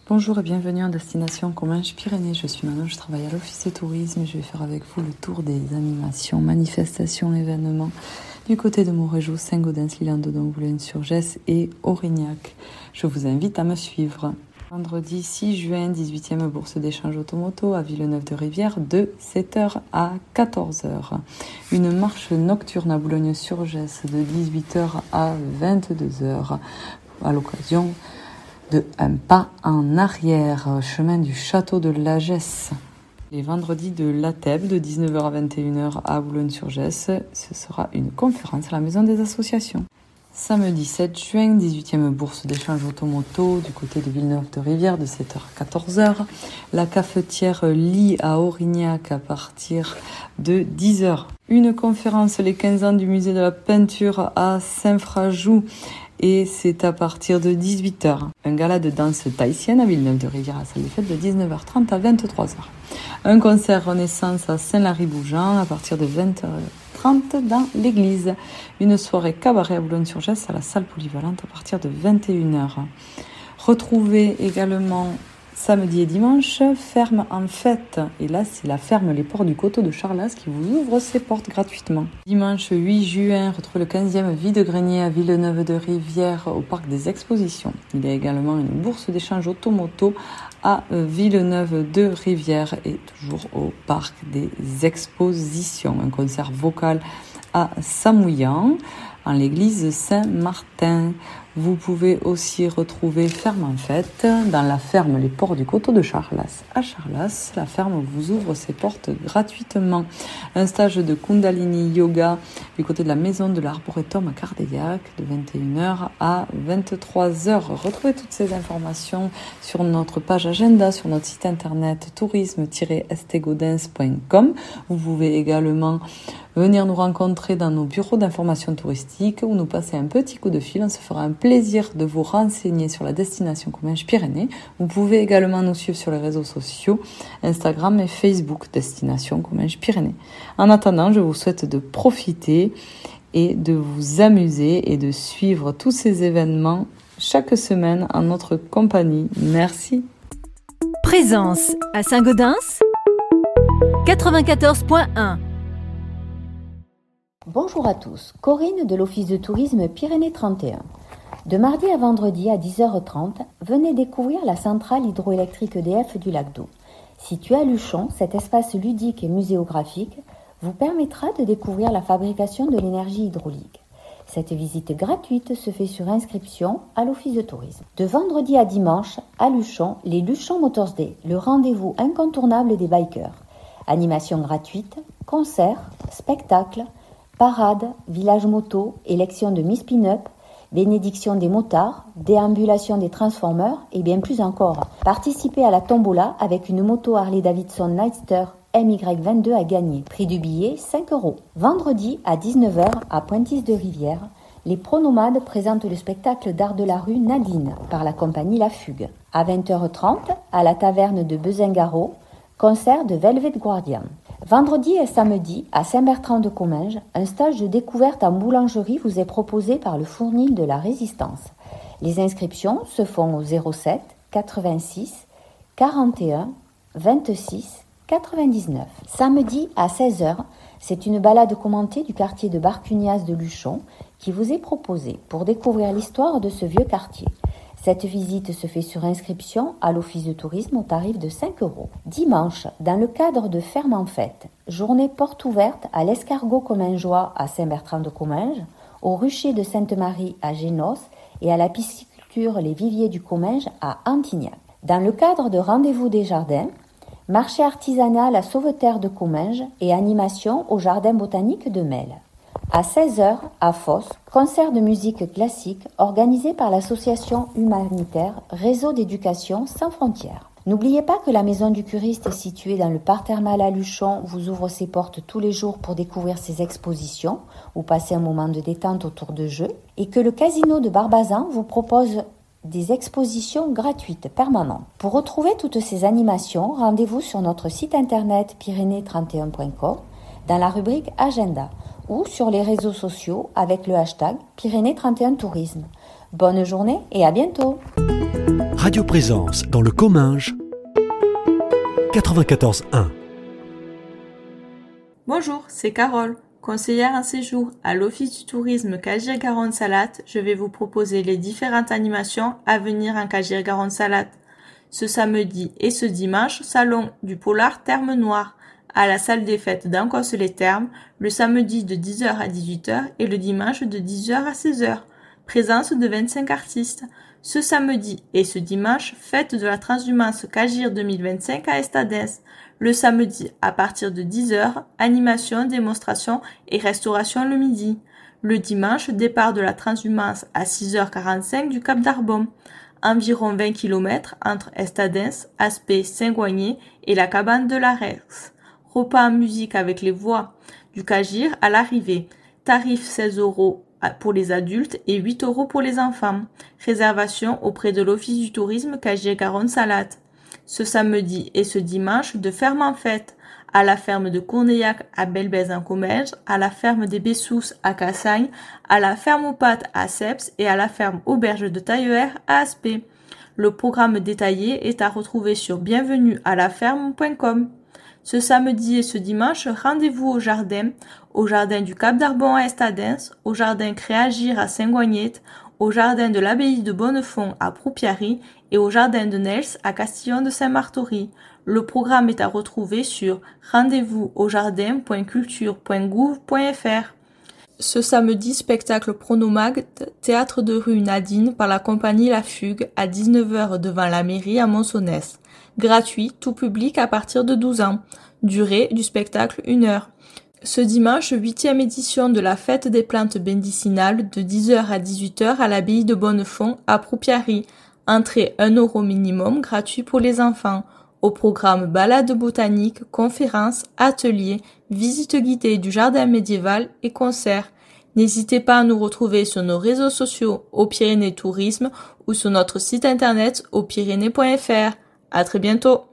Bonjour et bienvenue en destination Comminges Pyrénées. Je suis Manon, je travaille à l'office de tourisme. Je vais faire avec vous le tour des animations, manifestations, événements du côté de Montrégeau, Saint-Gaudens, l'Île-en-Dodon, Boulogne-sur-Gesse et Aurignac. Je vous invite à me suivre. Vendredi 6 juin, 18e bourse d'échange automoto à Villeneuve-de-Rivière de 7h à 14h. Une marche nocturne à Boulogne-sur-Gesse de 18h à 22h à l'occasion de un pas en arrière, chemin du château de Lagesse. Les vendredis de l'ATEB de 19h à 21h à Boulogne-sur-Gesse, ce sera une conférence à la Maison des Associations. Samedi 7 juin, 18e bourse d'échange automoto du côté de Villeneuve-de-Rivière de 7h à 14h. La cafetière Lit à Aurignac à partir de 10h. Une conférence les 15 ans du musée de la peinture à Saint-Frajoux et c'est à partir de 18h. Un gala de danse tahitienne à Villeneuve-de-Rivière à la salle des fêtes de 19h30 à 23h. Un concert Renaissance à Saint-Lary-Bougeant à partir de 20h30 dans l'église. Une soirée cabaret à Boulogne-sur-Gesse à la salle polyvalente à partir de 21h. Retrouvez également samedi et dimanche, ferme en fête. Et là, c'est la ferme Les Ports du Coteau de Charlas qui vous ouvre ses portes gratuitement. Dimanche 8 juin, retrouvez le 15e vide-grenier à Villeneuve-de-Rivière au parc des expositions. Il y a également une bourse d'échange automoto à Villeneuve-de-Rivière et toujours au parc des expositions. Un concert vocal à Samouillan, en l'église Saint-Martin. Vous pouvez aussi retrouver Ferme en Fête dans la ferme Les Ports du Coteau de Charlas. À Charlas, la ferme vous ouvre ses portes gratuitement. Un stage de Kundalini Yoga du côté de la maison de l'Arboretum à Cardaillac de 21h à 23h. Retrouvez toutes ces informations sur notre page agenda, sur notre site internet tourisme-stgaudens.com. Vous pouvez également venir nous rencontrer dans nos bureaux d'information touristique ou nous passer un petit coup de fil. On se fera un plaisir de vous renseigner sur la destination Comminges Pyrénées. Vous pouvez également nous suivre sur les réseaux sociaux, Instagram et Facebook, destination Comminges Pyrénées. En attendant, je vous souhaite de profiter et de vous amuser et de suivre tous ces événements chaque semaine en notre compagnie. Merci. Présence à Saint-Gaudens 94.1. Bonjour à tous, Corinne de l'Office de tourisme Pyrénées 31. De mardi à vendredi à 10h30, venez découvrir la centrale hydroélectrique EDF du lac d'Eau. Située à Luchon, cet espace ludique et muséographique vous permettra de découvrir la fabrication de l'énergie hydraulique. Cette visite gratuite se fait sur inscription à l'Office de tourisme. De vendredi à dimanche, à Luchon, les Luchon Motors Day, le rendez-vous incontournable des bikers. Animation gratuite, concerts, spectacles, parade, village moto, élection de Miss Pin-Up, bénédiction des motards, déambulation des transformeurs et bien plus encore. Participez à la tombola avec une moto Harley-Davidson Nightster MY22 à gagner. Prix du billet 5 €. Vendredi à 19h à Pointis-de-Rivière, les pronomades présentent le spectacle d'art de la rue Nadine par la compagnie La Fugue. À 20h30, à la taverne de Bezingaro, concert de Velvet Guardian. Vendredi et samedi, à Saint-Bertrand-de-Comminges, un stage de découverte en boulangerie vous est proposé par le Fournil de la Résistance. Les inscriptions se font au 07 86 41 26 99. Samedi à 16h, c'est une balade commentée du quartier de Barcunias de Luchon qui vous est proposée pour découvrir l'histoire de ce vieux quartier. Cette visite se fait sur inscription à l'Office de tourisme au tarif de 5 €. Dimanche, dans le cadre de Ferme en Fête, journée porte ouverte à l'Escargot Commingeois à Saint-Bertrand-de-Comminges, au Rucher de Sainte-Marie à Génos et à la pisciculture Les Viviers du Comminges à Antignac. Dans le cadre de Rendez-vous des Jardins, marché artisanal à Sauveterre de Comminges et animation au Jardin botanique de Melle. À 16h, à Fos, concert de musique classique organisé par l'association humanitaire Réseau d'éducation sans frontières. N'oubliez pas que la Maison du Curiste, située dans le parc thermal à Luchon, vous ouvre ses portes tous les jours pour découvrir ses expositions ou passer un moment de détente autour de jeux, et que le Casino de Barbazan vous propose des expositions gratuites permanentes. Pour retrouver toutes ces animations, rendez-vous sur notre site internet pyrénées31.com dans la rubrique Agenda ou sur les réseaux sociaux avec le hashtag Pyrénées31 Tourisme. Bonne journée et à bientôt. Radio Présence dans le Comminges 94.1. Bonjour, c'est Carole, conseillère en séjour à l'Office du tourisme Cagir-Garonne-Salatte. Je vais vous proposer les différentes animations à venir en Cagir-Garonne-Salatte. Ce samedi et ce dimanche, salon du polar Terme Noire à la salle des fêtes d'Ancos-les-Thermes, le samedi de 10h à 18h et le dimanche de 10h à 16h. Présence de 25 artistes. Ce samedi et ce dimanche, fête de la transhumance Cagir 2025 à Estadens. Le samedi, à partir de 10h, animation, démonstration et restauration le midi. Le dimanche, départ de la transhumance à 6h45 du Cap d'Arbon. Environ 20 km entre Estadens, Aspet, Saint-Goigné et la cabane de la Rex. Repas en musique avec les voix du Cagir à l'arrivée. Tarif 16 € pour les adultes et 8 € pour les enfants. Réservation auprès de l'Office du tourisme Cagir-Garonne-Salatte. Ce samedi et ce dimanche, de ferme en fête, à la ferme de Courneillac à Belbèze-en-Comminges, à la ferme des Bessous à Cassagne, à la ferme aux Pâtes à Seps et à la ferme Auberge de Taillefer à Aspet. Le programme détaillé est à retrouver sur bienvenuealaferme.com. Ce samedi et ce dimanche, rendez-vous au jardin du Cap d'Arbon à Estadens, au jardin Créagir à Saint-Goignet, au jardin de l'abbaye de Bonnefond à Proupiary et au jardin de Nels à Castillon de Saint-Martory. Le programme est à retrouver sur rendez-vous-au-jardin.culture.gouv.fr. Ce samedi, spectacle Pronomag, théâtre de rue Nadine par la compagnie La Fugue à 19h devant la mairie à Monsonnès. Gratuit, tout public à partir de 12 ans. Durée du spectacle 1 heure. Ce dimanche, 8e édition de la fête des plantes médicinales de 10h à 18h à l'abbaye de Bonnefond à Proupiary. Entrée 1 € minimum, gratuit pour les enfants. Au programme balade botanique, conférences, ateliers, visites guidées du jardin médiéval et concerts. N'hésitez pas à nous retrouver sur nos réseaux sociaux au Pyrénées Tourisme ou sur notre site internet aupyrénées.fr. À très bientôt.